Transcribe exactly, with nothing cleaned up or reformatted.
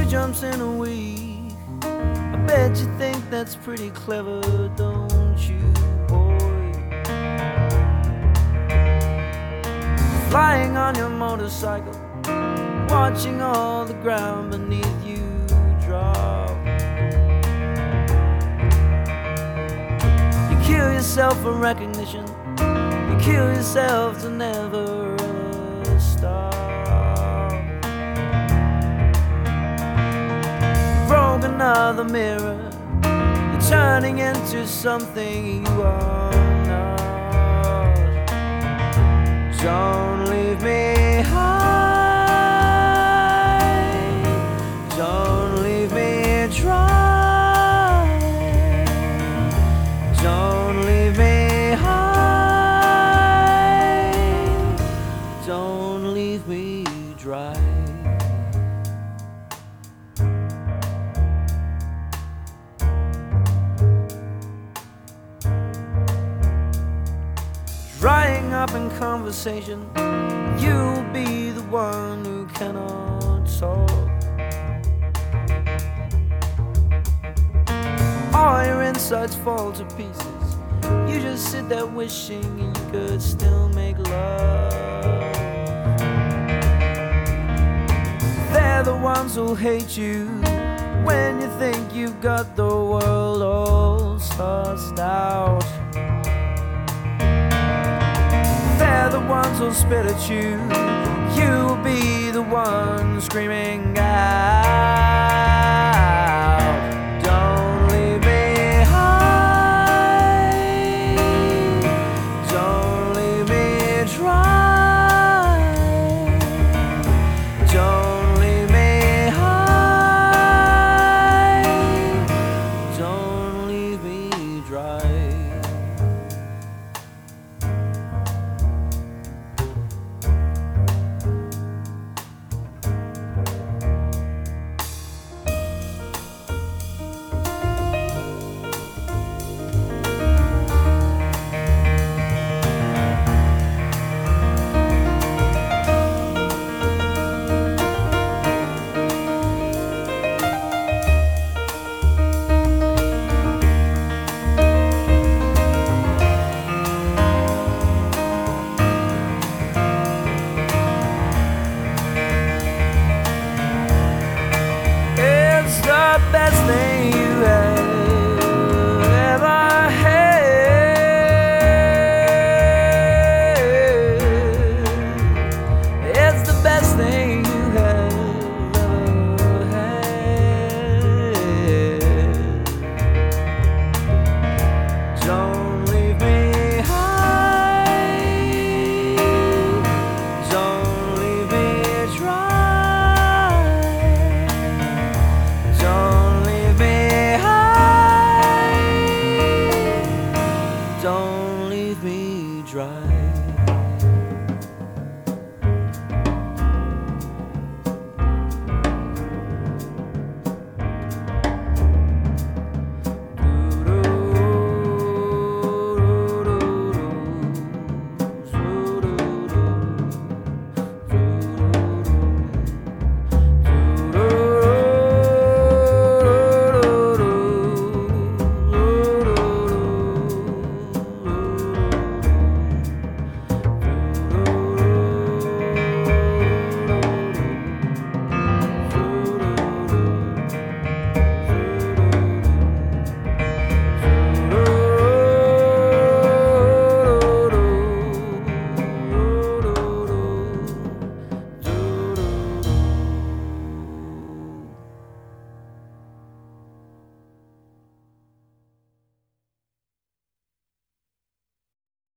jumps in a week. I bet you think that's pretty clever, don't you, boy? Flying on your motorcycle, watching all the ground beneath you drop. You kill yourself for recognition, you kill yourself to never ever stop. Broke another mirror, you're turning into something you are not. Don't leave me high, don't leave me dry, don't leave me high, don't leave me dry. Drying up in conversation, you'll be the one who cannot talk. All your insides fall to pieces, you just sit there wishing you could still make love. They're the ones who hate you when you think you've got the world all sussed out. They're the ones who'll spit at you, you'll be the one screaming out.